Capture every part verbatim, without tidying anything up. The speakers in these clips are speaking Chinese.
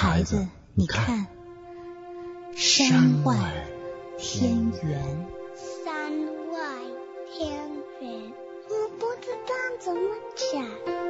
孩子，你看，山外天圆。 山外天圆，我不知道怎么讲。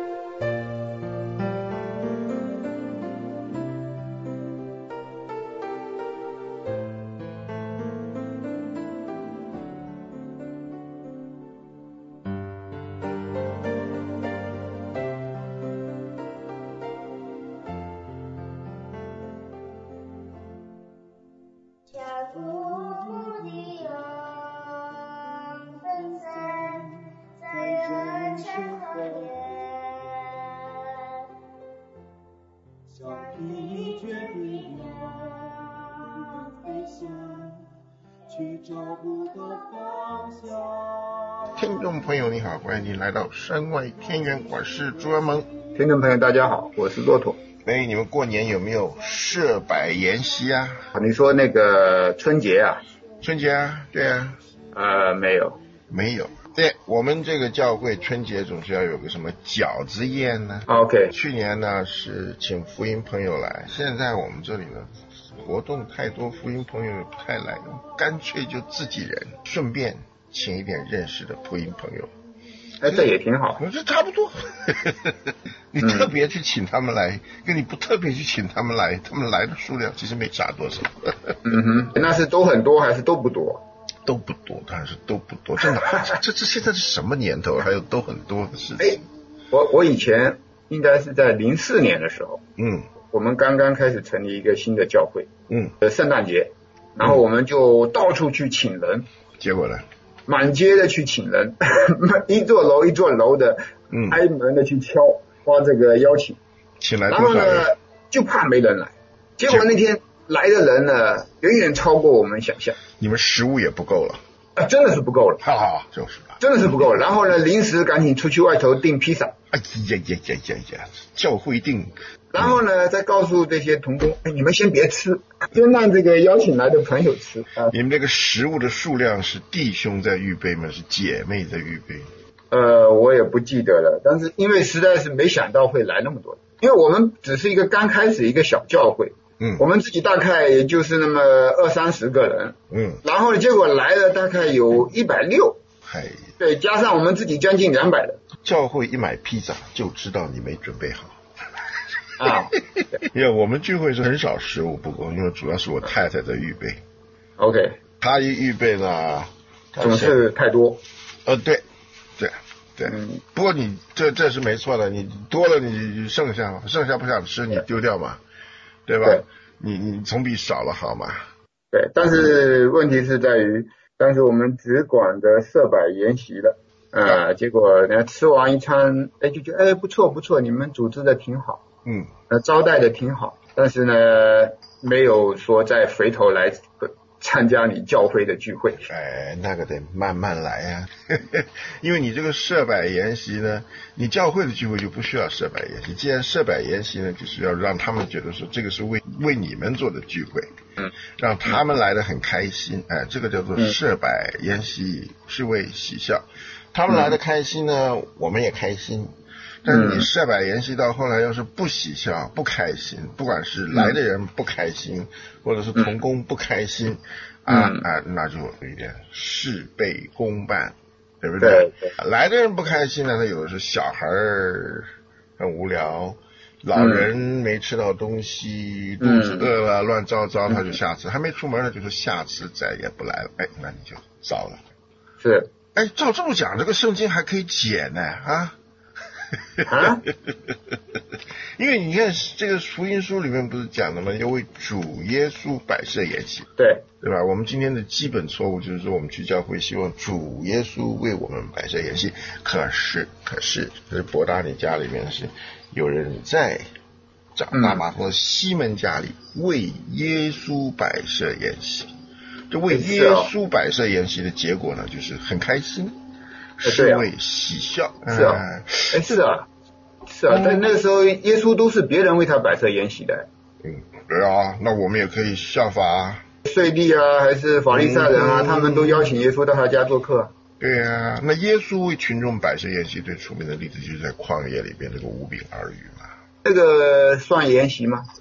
听众朋友你好，欢迎您来到山外天圆，我是朱文萌。 听众朋友大家好，我是骆驼。 哎，你们过年有没有设摆筵席啊？ 你说那个春节啊？ 春节啊，对啊。 呃，没有， 没有。对，我们这个教会春节总是要有个什么饺子宴呢 ？OK。 去年呢是请福音朋友来，现在我们这里呢活动太多，福音朋友也不太来，干脆就自己人，顺便请一点认识的福音朋友。 哎，这也挺好。 我觉得差不多。你特别去请他们来，嗯、跟你不特别去请他们来，他们来的数量其实没差多少。 嗯哼，那是都很多还是都不多？ 都不多，当然是都不多。真的，这这现在是什么年头？还有都很多的事情。 哎，我我以前应该是在零四年的时候， 嗯， 我们刚刚开始成立一个新的教会， 嗯， 呃，圣诞节，然后我们就到处去请人， 结果呢？ 满街的去请人，一座楼一座楼的， 嗯， 挨门的去敲发这个邀请， 请来多少人？然后呢，就怕没人来，结果那天来的人呢，远远超过我们想象。 你们食物也不够了啊，真的是不够了， 哈哈，就是真的是不够了。然后呢，临时赶紧出去外头订披萨。 哎呀呀呀呀呀，教会订。 然后呢，再告诉这些同工，哎，你们先别吃，先让这个邀请来的朋友吃啊。 你们这个食物的数量是弟兄在预备吗？是姐妹在预备？ 呃，我也不记得了，但是因为实在是没想到会来那么多，因为我们只是一个刚开始一个小教会， 嗯， 我们自己大概也就是那么二三十个人， 嗯， 然后结果来了大概有一百六， 嗨， 对，加上我们自己将近两百人。 教会一买披萨就知道你没准备好。 啊， 因为我们聚会是很少食物不够，因为主要是我太太在预备。 OK， 她一预备呢， 总是太多。 呃，对，对，对。 嗯、 不过你这这是没错的，你多了你剩下，剩下不想吃你丢掉嘛，对吧？ 对， 你你总比少了好嘛。 对，但是问题是在于，当时我们只管的设摆筵席了。呃、嗯，结果呢，吃完一餐，哎，就觉得哎不错不错，你们组织的挺好， 嗯， 呃，招待的挺好，但是呢，没有说再回头来参加你教会的聚会。 哎，那个得慢慢来呀、啊，因为你这个设摆筵席呢，你教会的聚会就不需要设摆筵席。既然设摆筵席呢，就是要让他们觉得说这个是为为你们做的聚会， 嗯，让他们来的很开心，哎，这个叫做设摆筵席，是为喜笑。他们来的开心呢、嗯，我们也开心。但是你设摆筵席到后来要是不喜笑、不开心，不管是来的人不开心，嗯、或者是同工不开心，嗯、啊啊，那就有一点事倍功半，对不对？ 对对， 来的人不开心呢，他有的是小孩很无聊，老人没吃到东西，嗯、肚子饿了，乱糟糟，他就下次、嗯、还没出门呢，就说下次再也不来了。哎，那你就糟了。 是。 哎，照这么讲，这个圣经还可以解呢啊！ 啊因为你看这个福音书里面不是讲的吗？要为主耶稣摆设筵席， 对对吧？我们今天的基本错误就是说，我们去教会希望主耶稣为我们摆设筵席，可是可是，这是伯大尼家里面是有人在长大马和西门家里为耶稣摆设筵席。这为耶稣摆设筵席的结果呢，就是很开心，是为喜笑。 是啊，哎、嗯，是啊，是啊，但那个时候耶稣都是别人为他摆设筵席的。 嗯，对啊，那我们也可以效法啊。 税吏啊，还是法利赛人啊、嗯，他们都邀请耶稣到他家做客。 对啊，那耶稣为群众摆设筵席最出名的例子就是在旷野里边这个五饼二鱼嘛。 这个算筵席吗？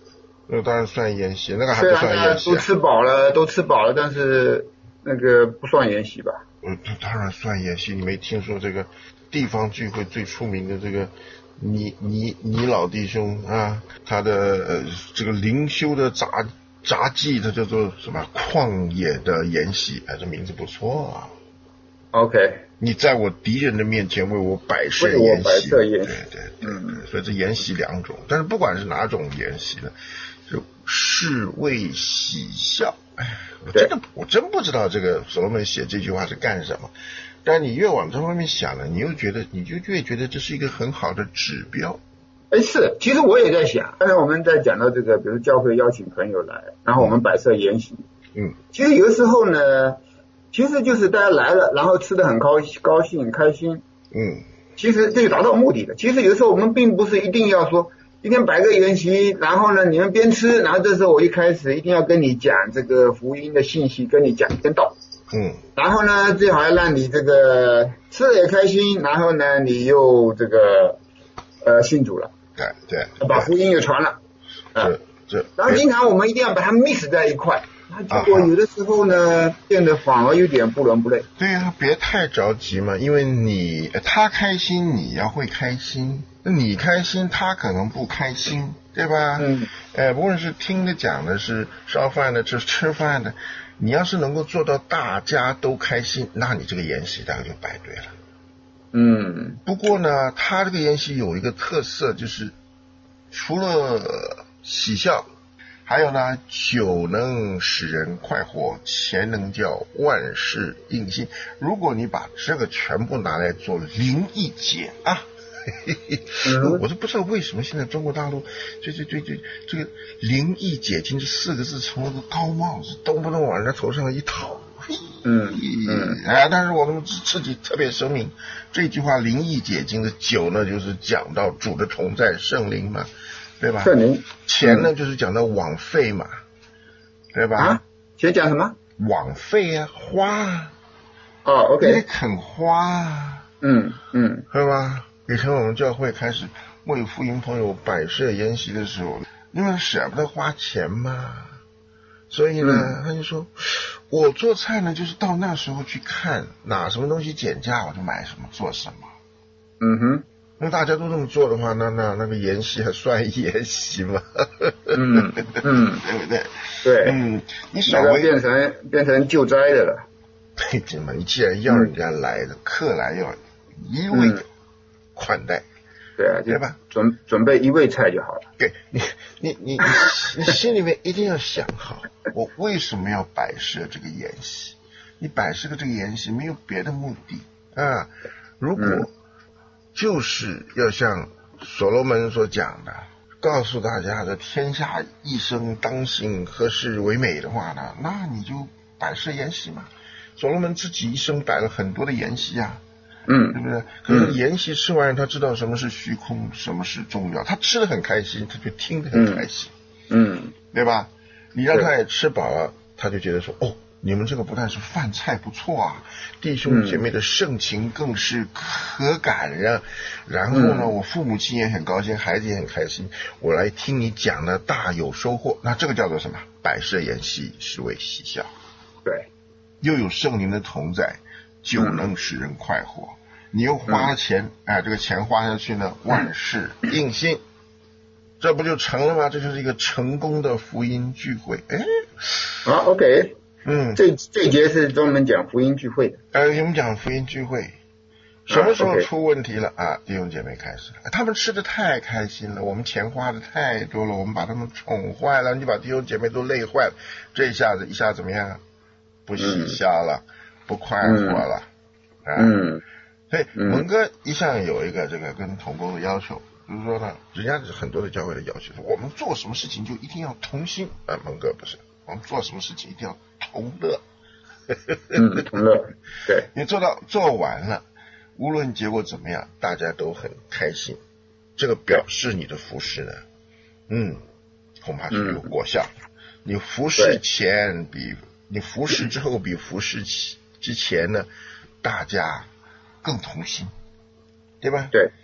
那当然算研习，那个还不虽然大家算研习、啊。 都吃饱了，都吃饱了，但是那个不算研习吧？ 呃，当然算研习。你没听说这个地方聚会最出名的这个倪倪倪老弟兄啊，他的呃这个灵修的杂杂技，它叫做什么旷野的研习，哎，这名字不错啊。 OK， 你在我敌人的面前为我摆设为我筵席， 摆设筵席， 对对对， 嗯， 所以这筵席两种，但是不管是哪种筵席呢，就是为喜笑。哎，我真的我真不知道这个所罗门写这句话是干什么，但你越往这方面想呢，你又觉得你就越觉得这是一个很好的指标。 哎，是，其实我也在想，刚才我们在讲到这个，比如教会邀请朋友来，然后我们摆设筵席， 嗯， 其实有的时候呢，其实就是大家来了，然后吃得很高高兴开心， 嗯， 其实这就达到目的了。其实有的时候我们并不是一定要说今天摆个筵席，然后呢你们边吃，然后这时候我一开始一定要跟你讲这个福音的信息，跟你讲一篇道， 嗯， 然后呢最好要让你这个吃的也开心，然后呢你又这个呃信主了， 对对， 把福音也传了， 啊，这这， 然后经常我们一定要把它 mix 在一块，那结果有的时候呢变得反而有点不伦不类。 对呀、别太着急嘛，因为你他开心，你要会开心。你开心，他可能不开心，对吧？ 嗯， 呃，无论是听的讲的，是烧饭的，是吃饭的，你要是能够做到大家都开心，那你这个筵席大概就摆对了。 嗯， 不过呢，他这个筵席有一个特色，就是除了喜笑，还有呢，酒能使人快活，钱能叫万事应心。如果你把这个全部拿来做灵意解啊。 嗯、 我都不知道为什么现在中国大陆这这这这这个灵意解经这四个字成了个高帽子，动不动往人家头上一套。 嗯嗯， 哎，但是我们自己特别声明，这句话灵意解经的酒呢，就是讲到主的同在圣灵嘛，对吧？ 圣灵。 钱呢，就是讲到枉费嘛，对吧？ 啊？钱讲什么？ 枉费啊，花。 哦 ，OK。 你得肯花啊。 嗯嗯， 是吧？以前我们教会开始为福音朋友摆设筵席的时候，因为舍不得花钱嘛，所以呢，嗯、他就说，我做菜呢，就是到那时候去看哪什么东西减价，我就买什么做什么。 嗯哼， 那大家都这么做的话，那那那个筵席还算筵席吗？ 嗯嗯， 对不对？ 对， 嗯，你稍微变成变成救灾的了。 对，怎么？你既然要人家来的、嗯、客来要一味的款待。嗯， 对啊， 对吧？ 准准备一味菜就好了。 对，你你你你心里面一定要想好，我为什么要摆设这个筵席？你摆设个这个筵席没有别的目的啊。如果就是要像所罗门所讲的，告诉大家的天下一生当行何事为美的话呢，那你就摆设筵席嘛。所罗门自己一生摆了很多的筵席啊。 嗯， 对不对？可是筵席吃完，他知道什么是虚空，什么是重要。他吃得很开心，他就听得很开心， 嗯， 对吧？你让他也吃饱了，他就觉得说，哦，你们这个不但是饭菜不错啊，弟兄姐妹的盛情更是可感呀。然后呢，我父母亲也很高兴，孩子也很开心，我来听你讲呢，大有收获。那这个叫做什么？摆设筵席，是为喜笑。 对， 又有圣灵的同在。酒能使人快活，嗯、你又花了钱，哎，这个钱花下去呢，万事应心，这不就成了吗？这就是一个成功的福音聚会。哎， 啊 ，OK， 嗯， 这这节是专门讲福音聚会的。 呃，我们讲福音聚会，什么时候出问题了啊？啊弟兄姐妹开始了，他们吃的太开心了，我们钱花的太多了，我们把他们宠坏了，你把弟兄姐妹都累坏了，这一下子一下怎么样？不喜笑了。嗯，不快活了， 嗯，啊、嗯， 所以蒙哥一向有一个这个跟同工的要求，就是说呢，人家很多的教会的要求，我们做什么事情就一定要同心啊，蒙哥不是，我们做什么事情一定要同乐， 嗯，同乐，对， 你做到做完了，无论结果怎么样，大家都很开心，这个表示你的服侍呢，嗯，恐怕是有果效，嗯、你服侍前比你服侍之后比服侍起。之前呢，大家更同心，对吧？ 对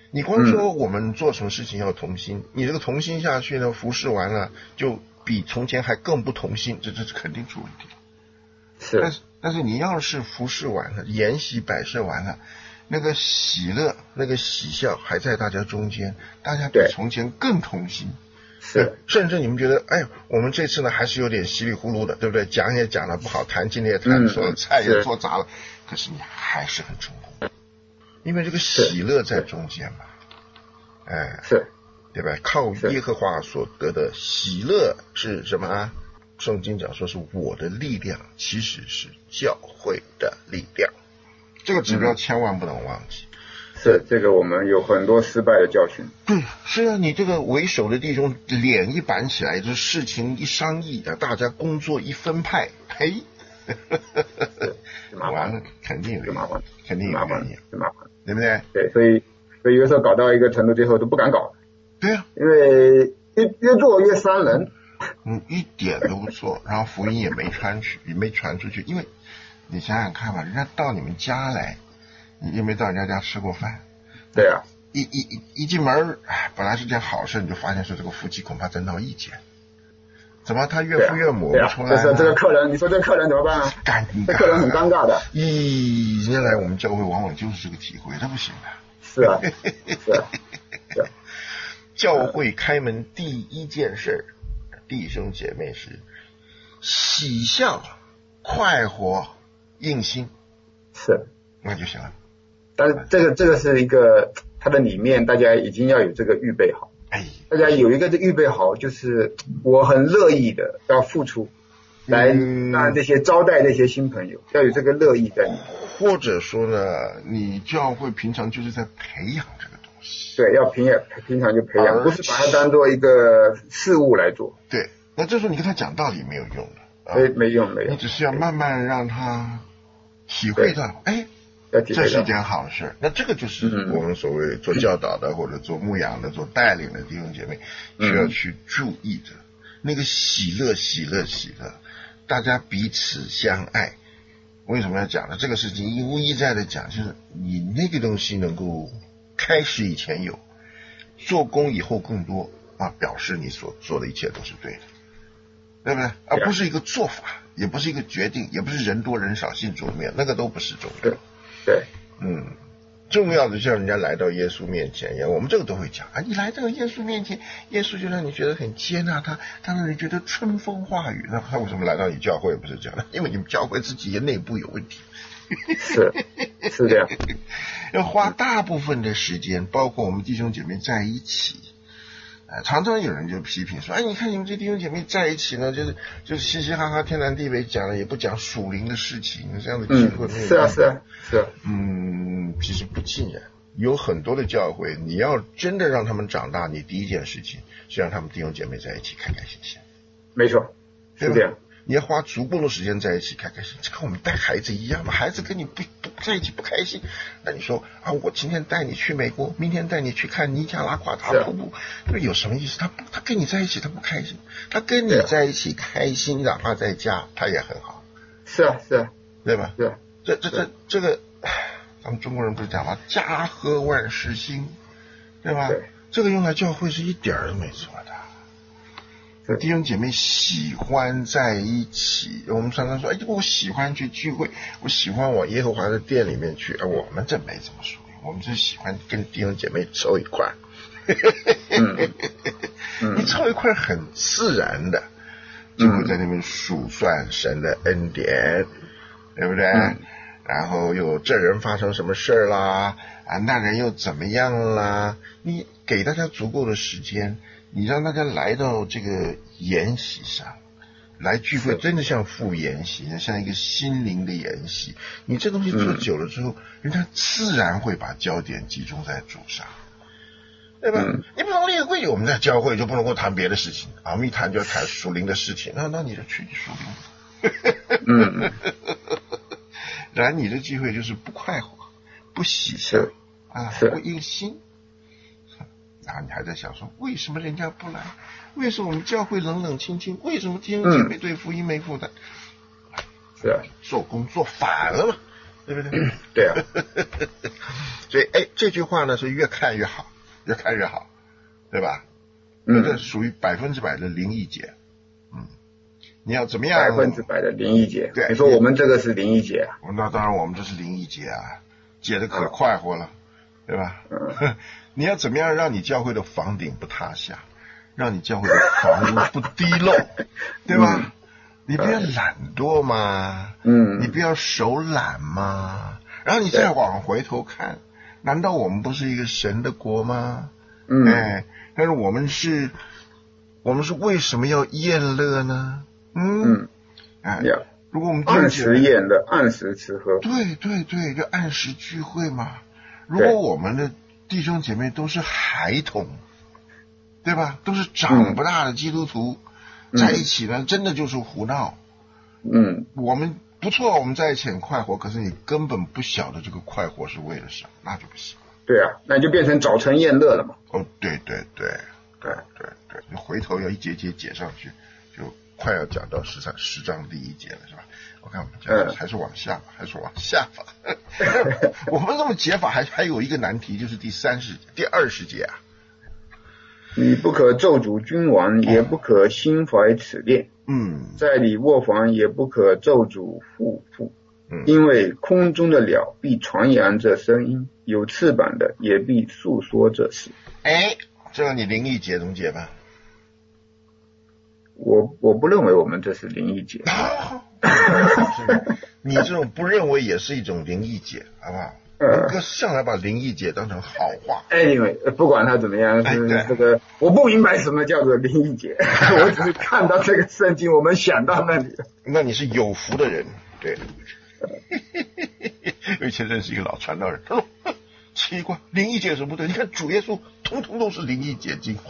你光说我们做什么事情要同心，你这个同心下去呢，服侍完了就比从前还更不同心，这这是肯定出问题。 是， 但是但是你要是服侍完了，筵席摆设完了，那个喜乐、那个喜笑还在大家中间，大家比从前更同心。 是， 甚至你们觉得，哎，我们这次呢还是有点稀里糊涂的，对不对？讲也讲的不好，谈经也谈错了，嗯、菜也做砸了，可是你还是很成功，因为这个喜乐在中间嘛，哎， 是， 对吧？靠耶和华所得的喜乐是什么啊？圣经讲说是我的力量，其实是教会的力量，这个指标千万不能忘记。嗯是，这个我们有很多失败的教训。 对，是啊，你这个为首的弟兄脸一板起来，这事情一商议啊，大家工作一分派，嘿，完了，肯定有麻烦，肯定有原因， 麻烦， 对不对？ 对，所以所以有时候搞到一个程度，最后都不敢搞。 对啊， 因为越越做越伤人。 嗯，一点都不错，然后福音也没传去，也没传出去，因为你想想看吧，人家到你们家来。你有没有到人家家吃过饭？ 对啊， 一一一一进门，哎，本来是件好事，你就发现说这个夫妻恐怕争闹意见，怎么他岳父岳母不出来？ 就是、啊、这个客人，你说这个客人怎么办啊？ 尴尬， 这客人很尴尬的。 咦，人家来我们教会往往就是这个体会，这不行的。 是啊，是啊，是啊。 教会开门第一件事，弟兄姐妹是喜笑、快活、应心， 是。 那就行了， 但是这个这个是一个它的里面，大家已经要有这个预备好。 哎， 大家有一个预备好，就是我很乐意的要付出，来让这些招待这些新朋友，要有这个乐意在里面。 或者说呢，你教会平常就是在培养这个东西。 对，要平养，平常就培养，不是把它当做一个事物来做。 对，那这时候你跟他讲道理没有用的， 没、啊、没用没用， 你只是要慢慢让他体会到，哎。这是一件好事，那这个就是我们所谓做教导的、嗯、或者做牧养的、做带领的弟兄姐妹需要去注意的、嗯、那个喜乐喜乐喜乐，大家彼此相爱。为什么要讲呢？这个事情一无一再的讲，就是你那个东西能够开始以前有，做工以后更多啊，表示你所做的一切都是对的，对不对？而不是一个做法，也不是一个决定，也不是人多人少信主没有，那个都不是重要。 对， 嗯，重要的像人家来到耶稣面前一样，我们这个都会讲啊，你来到耶稣面前，耶稣就让你觉得很接纳他，他让你觉得春风化雨。那他为什么来到你教会不是这样的？因为你们教会自己的内部有问题。 是，是这样。 要花大部分的时间，包括我们弟兄姐妹在一起。呃、常常有人就批评说，哎，你看你们这弟兄姐妹在一起呢，就是就是嘻嘻哈哈，天南地北讲了，也不讲属灵的事情，这样的机会没有、嗯。 是啊，是啊，是啊。 嗯，其实不尽然，有很多的教会，你要真的让他们长大，你第一件事情是让他们弟兄姐妹在一起开开心心。 没错，是这样。 你要花足够的时间在一起开开心，这跟我们带孩子一样嘛。孩子跟你不不在一起不开心，那你说啊，我今天带你去美国，明天带你去看尼加拉瓜大瀑布，这有什么意思？他他跟你在一起他不开心，他跟你在一起开心，哪怕在家他也很好。 是啊，是啊， 对吧？ 是啊， 这这这这个，咱们中国人不是讲吗？家和万事兴，对吧？ 对， 这个用来教会是一点儿都没错的。弟兄姐妹喜欢在一起，我们常常说，哎，我喜欢去聚会，我喜欢往耶和华的殿里面去。啊，我们这没这么说，我们是喜欢跟弟兄姐妹凑一块。 嗯嗯、你凑一块很自然的，就会在那边数算神的恩典，对不对？嗯、然后又这人发生什么事啦，啊，那人又怎么样啦？你给大家足够的时间。你让大家来到这个筵席上来聚会，真的像赴筵席，像一个心灵的筵席。你这东西做久了之后、嗯、人家自然会把焦点集中在主上，对吧、嗯、你不能立规矩，我们在教会就不能够谈别的事情啊，我们一谈就要谈属灵的事情，那那你就去属灵。 嗯， 然后你的聚会就是不快活，不喜笑啊，不应心。然后你还在想说，为什么人家不来？为什么我们教会冷冷清清？为什么弟兄姐妹对福音没负担？ 是啊， 做工做反了嘛， 对不对？ 对啊。 所以哎，这句话呢是越看越好，越看越好，对吧？ 嗯， 这属于百分之百的灵异节。嗯，你要怎么样？ 百分之百的灵异节。 对， 你说我们这个是灵异节啊？ 那当然，我们这是灵异节啊，解的可快活了，对吧？ 嗯。 你要怎么样让你教会的房顶不塌下，让你教会的房屋不滴漏，对吧？嗯，你不要懒惰嘛， 嗯， 你不要手懒嘛，然后你再往回头看，难道我们不是一个神的国吗？ 嗯， 哎，但是我们是，我们是为什么要宴乐呢？嗯， 嗯， 哎， 呀， 如果我们按时宴乐，按时吃喝， 对对对，就按时聚会嘛。如果我们的弟兄姐妹都是孩童，对吧？都是长不大的基督徒，嗯，在一起呢，真的就是胡闹。 嗯， 我们不错，我们在一起很快活，可是你根本不晓得这个快活是为了什么，那就不行。 对啊，那就变成早晨宴乐了嘛。 哦，对对对对对对，你回头要一节节解上去，就快要讲到十三十章第一节了，是吧？我看我们讲还是往下吧，还是往下吧。我们这么解法还还有一个难题，就是第三十第二十节啊。 你不可咒诅君王，也不可心怀此念。 嗯， 在你卧房也不可咒诅妇妇。 嗯， 因为空中的鸟必传扬这声音，有翅膀的也必诉说这事。 哎，这个你灵异节怎么解吧？ 我我不认为我们这是灵异节。 你这种不认为也是一种灵异节，好不好？ 呃， 哥向来把灵异节当成好话。 Anyway，不管它怎么样，是这个我不明白什么叫做灵异节，我只是看到这个圣经，我们想到那里。 那你是有福的人，对。我以前认识一个老传道人，他说奇怪，灵异节有什么不对？你看主耶稣通通都是灵异解经，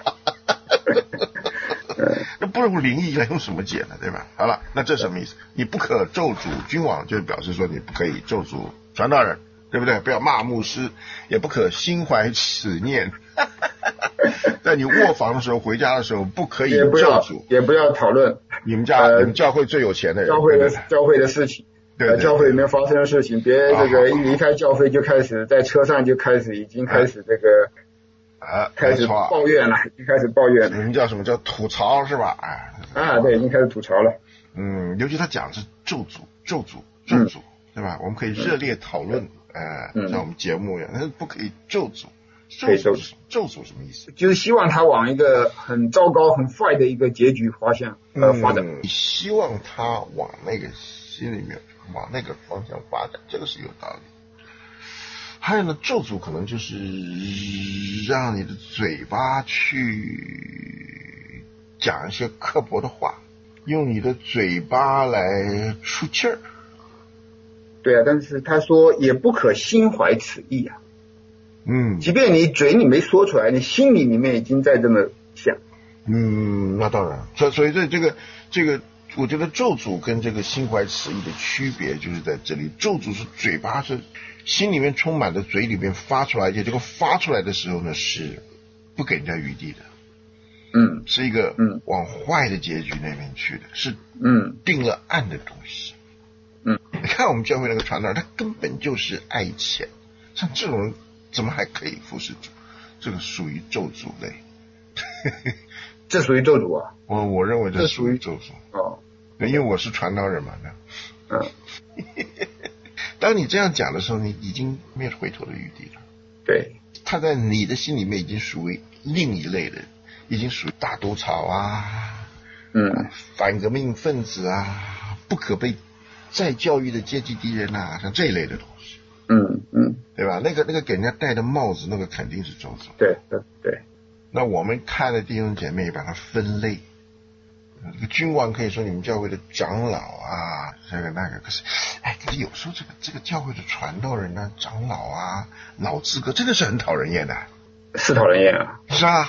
那不用灵异来用什么解呢？对吧？好了，那这什么意思？你不可咒诅君王，就表示说你不可以咒诅传道人，对不对？不要骂牧师，也不可心怀此念。在你卧房的时候，回家的时候，不可以咒诅， 也不要讨论你们家、呃、你们教会最有钱的人， 教会的教会的事情。 对对对， 教会里面发生的事情，别这个一离开教会就开始在车上就开始已经开始这个啊， 开始抱怨了，已经开始抱怨了。 你们叫什么叫吐槽是吧？哎， 啊，对，已经开始吐槽了。 嗯，尤其他讲的是咒诅，咒诅，咒诅，嗯，对吧？我们可以热烈讨论，哎、嗯呃，像我们节目一样，但是不可以咒诅。咒诅，咒诅什么意思？ 就是希望他往一个很糟糕、很坏的一个结局方向呃发展。 你希望他往那个心里面。往那个方向发展，这个是有道理。还有呢，咒诅可能就是让你的嘴巴去讲一些刻薄的话，用你的嘴巴来出气儿。 对啊，但是他说也不可心怀此意啊。 嗯， 即便你嘴里没说出来，你心里里面已经在这么想。 嗯，那当然。所所以这这个这个。我觉得咒诅跟这个心怀此意的区别就是在这里，咒诅是嘴巴是心里面充满的，嘴里面发出来，而且这个发出来的时候呢是不给人家余地的， 嗯， 是一个嗯往坏的结局那边去的，是嗯定了案的东西， 嗯， 你看我们教会那个传道人，他根本就是爱钱，像这种人怎么还可以服侍主？这个属于咒诅类。 这属于咒诅啊！ 我我认为这属于咒诅哦， 因为我是传道人嘛。 嗯， 当你这样讲的时候，你已经没有回头的余地了。 对， 他在你的心里面已经属于另一类的，已经属于大毒草啊， 嗯， 反革命分子啊，不可被再教育的阶级敌人啊，像这一类的东西。 嗯嗯， 对吧？那个那个给人家戴的帽子，那个肯定是咒诅。 对对对。 那我们看的弟兄姐妹把它分类，这个君王可以说你们教会的长老啊，这个那个，可是，哎，可是有时候这个这个教会的传道人啊、长老啊、老资格，真的是很讨人厌的， 是讨人厌啊， 是啊，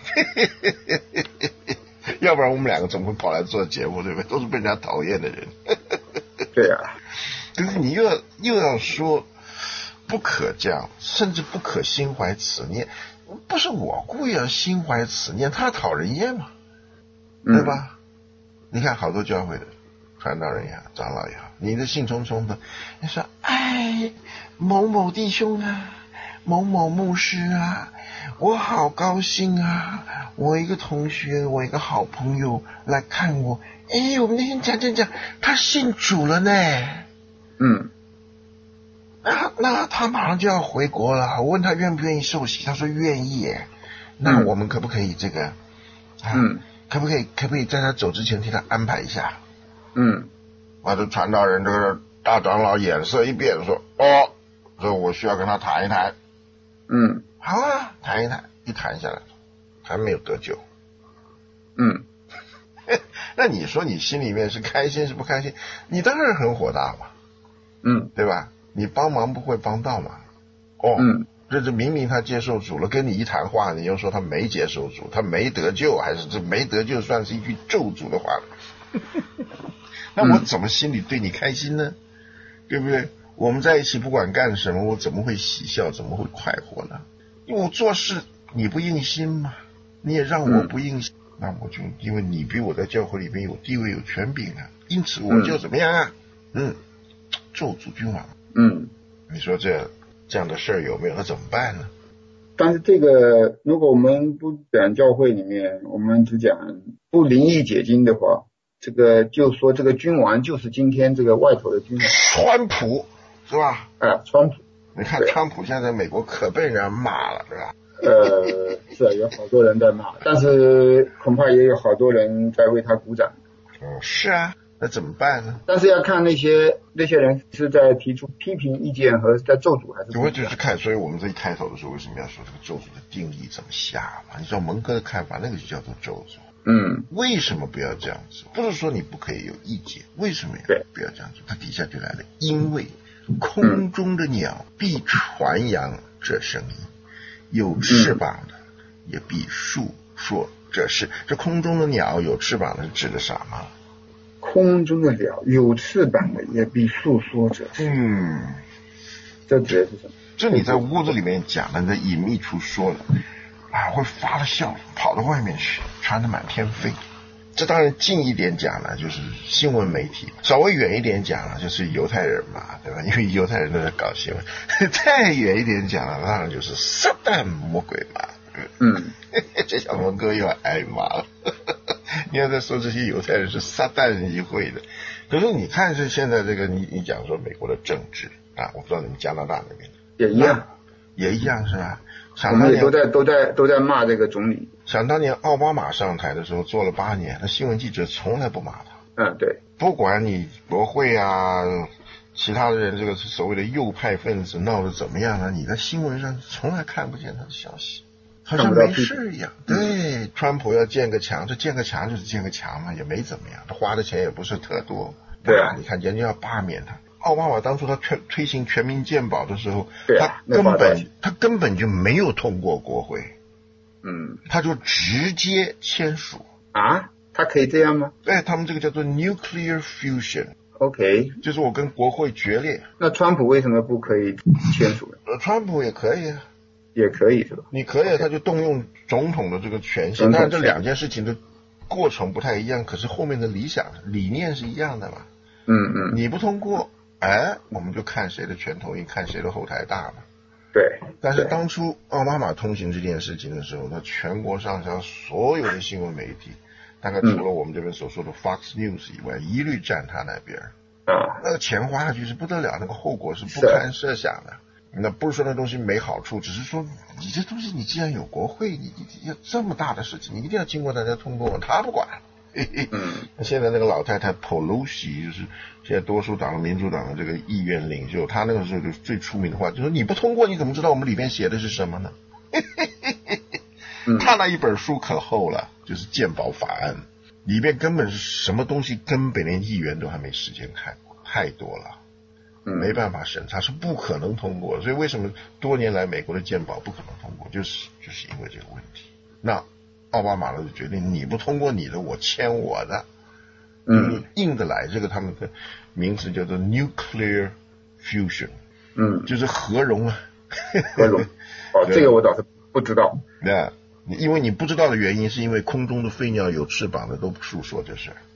要不然我们两个怎么会跑来做节目，对不对？都是被人家讨厌的人。 对啊， 可是你又要又要说不可这样，甚至不可心怀此念。不是我故意要心怀此念，他讨人厌嘛，对吧？嗯，你看好多教会的传道人也好，长老也好，你的兴冲冲的，你说哎，某某弟兄啊，某某牧师啊，我好高兴啊，我一个同学，我一个好朋友来看我，哎，我们那天讲讲讲，他信主了呢。 嗯， 那那他马上就要回国了，我问他愿不愿意受洗，他说愿意。那我们可不可以这个啊？ 嗯， 可不可以可不可以在他走之前替他安排一下？ 嗯， 我的传道人这个大长老眼色一变，说哦，说我需要跟他谈一谈。 嗯， 好啊，谈一谈，一谈下来还没有得救。 嗯， 那你说你心里面是开心是不开心？你当然很火大嘛， 嗯， 对吧？你帮忙不会帮到嘛。哦， 嗯， 这这明明他接受主了，跟你一谈话，你又说他没接受主，他没得救，还是这没得救算是一句咒诅的话那我怎么心里对你开心呢？对不对？我们在一起不管干什么，我怎么会喜笑，怎么会快活呢？因为我做事你不硬心嘛，你也让我不硬心，嗯、那我就因为你比我在教会里面有地位有权柄啊，因此我就怎么样啊？嗯，咒诅君王。 嗯， 你说这这样的事儿有没有？那怎么办呢？ 但是这个如果我们不讲教会里面，我们只讲不灵异解经的话，这个就说这个君王就是今天这个外头的君王， 川普是吧？ 啊，川普。 你看川普现在在美国可被人家骂了，对吧？ 呃，是啊，有好多人在骂，但是恐怕也有好多人在为他鼓掌。 嗯，是啊，那怎么办呢？ 但是要看那些那些人是在提出批评意见和在咒诅还是？ 我就是看，所以我们这一开头的时候为什么要说这个咒诅的定义怎么下嘛？你知道蒙哥的看法，那个就叫做咒诅。 嗯， 为什么不要这样做？不是说你不可以有意见，为什么要不要这样做？它底下就来了，因为空中的鸟必传扬这声音，有翅膀的也必述说这事。这空中的鸟有翅膀的是指的啥吗？ 空中的鸟有翅膀的也必述说这事。 嗯， 这指的是什么？ 这你在屋子里面讲的，你在隐秘处说了啊，会发了笑，跑到外面去，传得满天飞。这当然近一点讲呢，就是新闻媒体；稍微远一点讲呢，就是犹太人嘛，对吧？因为犹太人都在搞新闻。再远一点讲呢，当然就是撒旦魔鬼嘛。 嗯， 这小蒙哥又要挨骂了。你要在说这些犹太人是撒旦议会的，可是你看是现在这个你你讲说美国的政治啊，我不知道你们加拿大那边也一样， 也一样是吧？ 我们也都在都在都在骂这个总理。 想当年奥巴马上台的时候做了八年，那新闻记者从来不骂他。 嗯，对， 不管你国会啊，其他的人这个所谓的右派分子闹得怎么样呢？你在新闻上从来看不见他的消息，好像没事一样。对，川普要建个墙，这建个墙就是建个墙嘛，也没怎么样，他花的钱也不是特多。 对啊， 你看人家要罢免他。奥巴马当初他推推行全民健保的时候， 啊、 他根本他根本就没有通过国会， 嗯， 他就直接签署啊，他可以这样吗？ 对，他们这个叫做 nuclear fusion。OK， 就是我跟国会决裂。 那川普为什么不可以签署呢？ 呃，川普也可以啊， 也可以是吧？ 你可以， okay. 他就动用总统的这个权限，但是这两件事情的过程不太一样，可是后面的理想理念是一样的嘛。 嗯嗯， 你不通过。哎，我们就看谁的拳头硬，看谁的后台大嘛。 对。 但是当初奥巴马通行这件事情的时候，他全国上下所有的新闻媒体，大概除了我们这边所说的 Fox News 以外，一律站他那边。 啊， 那个钱花下去是不得了，那个后果是不堪设想的。那不是说那东西没好处，只是说你这东西你既然有国会，你你要这么大的事情，你一定要经过大家通过，他不管。 嗯， 那现在那个老太太 Pelosi 就是现在多数党民主党的这个议院领袖，他那个时候就最出名的话就说，你不通过你怎么知道我们里面写的是什么呢？他那一本书可厚了，就是健保法案，里面根本是什么东西根本连议员都还没时间看过，太多了，没办法审查，是不可能通过。所以为什么多年来美国的健保不可能通过，就是就是因为这个问题。那奥巴马就决定，你不通过你的，我签我的， 嗯， 硬的来。这个他们的名词叫做 nuclear fusion， 嗯， 就是核融啊， 核融。哦，这个我倒是不知道。 对，因为你不知道的原因，是因为空中的飞鸟有翅膀的都不述说这事儿。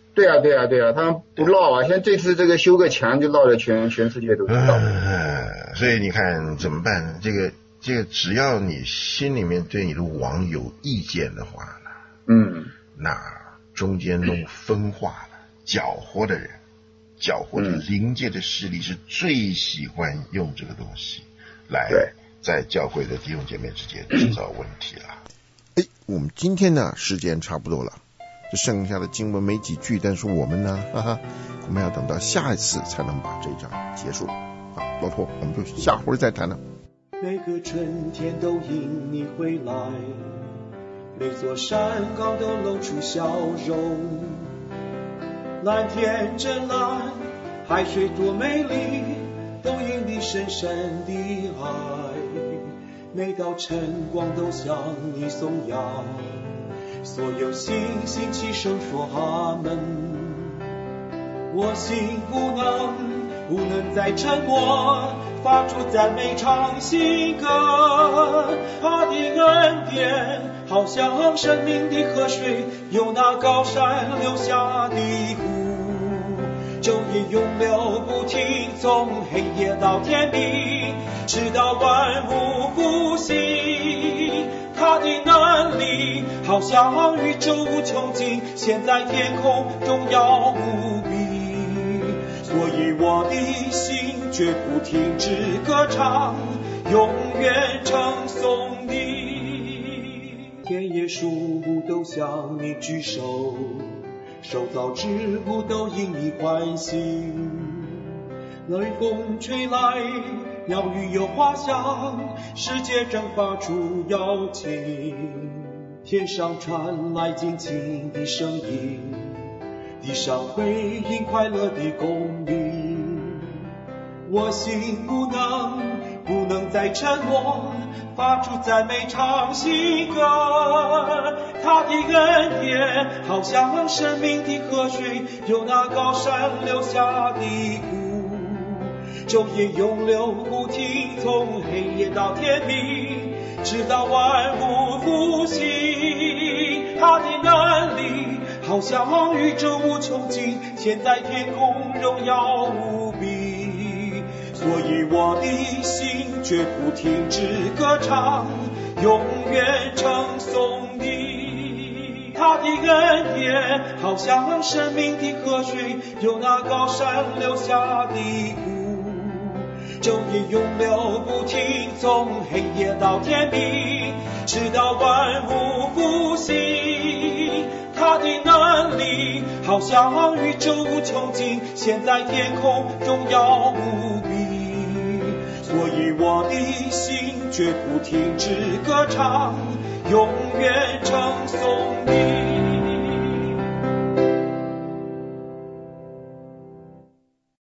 对啊，对啊，对啊，他们不闹啊，像这次这个修个墙就闹得全全世界都知道。 呃，所以你看怎么办？这个这个，只要你心里面对你的王有意见的话呢， 嗯， 那中间弄分化了、搅和的人、搅和的灵界的势力是最喜欢用这个东西来在教会的弟兄姐妹之间制造问题了。 哎，我们今天呢时间差不多了，这剩下的经文没几句，但是我们呢，哈哈，我们要等到下一次才能把这一章结束。好，老婆，我们就下回再谈了。 每个春天都因你回来，每座山岗都露出笑容。蓝天真蓝，海水多美丽，都因你深深的爱。每道晨光都向你颂扬，所有星星齐声说阿门。我心不能不能再沉默，发出赞美唱新歌。他的恩典好像生命的河水，由那高山流下的湖，昼夜永流不停，从黑夜到天明，直到万物复兴。他的能力好像宇宙无穷尽，现在天空荣耀无比。所以我的心绝不停止歌唱，永远称颂你。田野树木都向你举手，受造之物都因你欢喜。雷风吹来，鸟语有花香，世界正发出邀请。天上传来尽情的声音，地上回应快乐的公鸣。我心不能不能再沉默，发出赞美唱新歌。他的恩典好像生命的河水，由那高山流下的湖，昼夜永流不停，从黑夜到天明，直到万物复兴。他的能力好像宇宙无穷尽，现在天空荣耀无比。所以我的心绝不停止歌唱，永远称颂你。他的恩典好像生命的河水，由那高山流下的湖，昼夜永流不停，从黑夜到天明，直到万物复兴。他的能力好像宇宙无穷尽，现在天空荣耀无比。所以我的心绝不停止歌唱，永远称颂你。